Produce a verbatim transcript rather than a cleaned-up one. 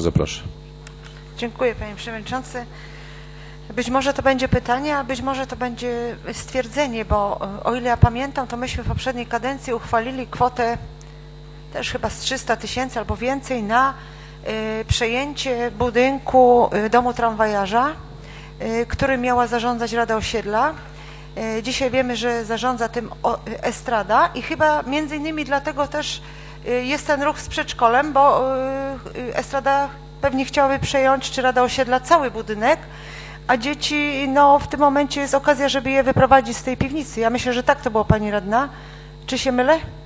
Bardzo proszę. Dziękuję, panie przewodniczący. Być może to będzie pytanie, a być może to będzie stwierdzenie, bo o ile ja pamiętam, to myśmy w poprzedniej kadencji uchwalili kwotę też chyba z trzysta tysięcy albo więcej na y, przejęcie budynku y, domu tramwajarza, y, którym miała zarządzać Rada Osiedla. Y, dzisiaj wiemy, że zarządza tym o, y, Estrada i chyba między innymi dlatego też y, jest ten ruch z przedszkolem, bo y, y, Estrada pewnie chciałaby przejąć, czy Rada Osiedla, cały budynek, a dzieci, no w tym momencie jest okazja, żeby je wyprowadzić z tej piwnicy. Ja myślę, że tak to było, pani radna. Czy się mylę?